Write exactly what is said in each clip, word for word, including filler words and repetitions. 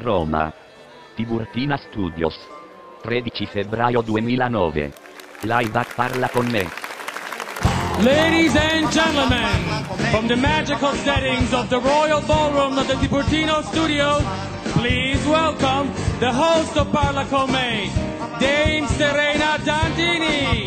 Roma. Tiburtina Studios. tredici febbraio duemilanove. Live at Parla con me. Ladies and gentlemen, from the magical settings of the Royal Ballroom of the Tiburtino Studios, please welcome the host of Parla con me, Dame Serena Dandini.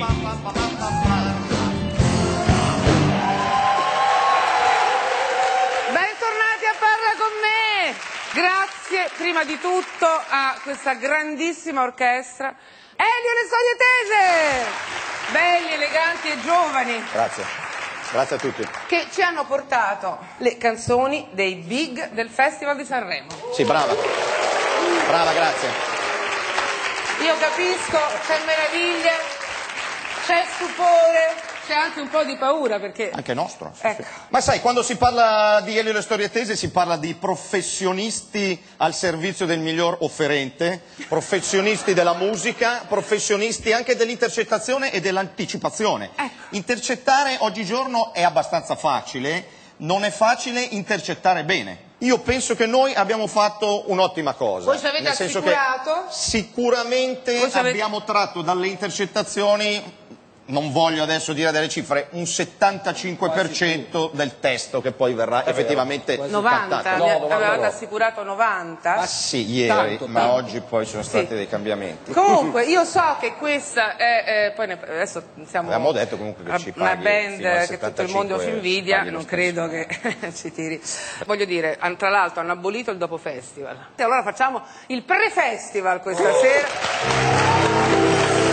Bentornati a Parla con me. Grazie prima di tutto a questa grandissima orchestra. Elio e le Storie Tese! Belli, eleganti e giovani. Grazie, grazie a tutti. Che ci hanno portato le canzoni dei big del Festival di Sanremo. Sì, brava. Brava, grazie. Io capisco, c'è meraviglia, c'è stupore, c'è anche un po' di paura perché... Anche nostro. Sì, ecco. sì. Ma sai, quando si parla di Elio e le Storie Tese si parla di professionisti al servizio del miglior offerente, professionisti della musica, professionisti anche dell'intercettazione e dell'anticipazione. Ecco. Intercettare oggigiorno è abbastanza facile, non è facile intercettare bene. Io penso che noi abbiamo fatto un'ottima cosa. Voi ci avete nel senso assicurato? che sicuramente Voi ci avete... abbiamo tratto dalle intercettazioni, non voglio adesso dire delle cifre, un settantacinque per cento del testo che poi verrà effettivamente novanta? cantato. Mi No, novanta avevate no. assicurato novanta? Ah sì, ieri, Tanto, ma tanto. oggi poi ci sono stati Sì. dei cambiamenti. Comunque, io so che questa è... eh, poi ne- adesso siamo... Abbiamo detto comunque che ci una paghi band fino al che tutto il mondo settantacinque si invidia, paghi lo non stesso. credo che ci tiri. Voglio dire, han- tra l'altro hanno abolito il dopo festival. E allora facciamo il pre-festival questa sera.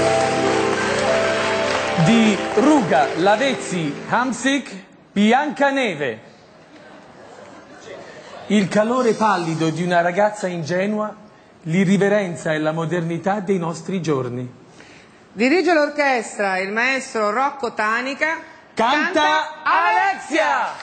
Di Ruga, Lavezzi, Hamsik, Biancaneve. Il calore pallido di una ragazza ingenua, l'irriverenza e la modernità dei nostri giorni. Dirige l'orchestra il maestro Rocco Tanica. Canta Alexia!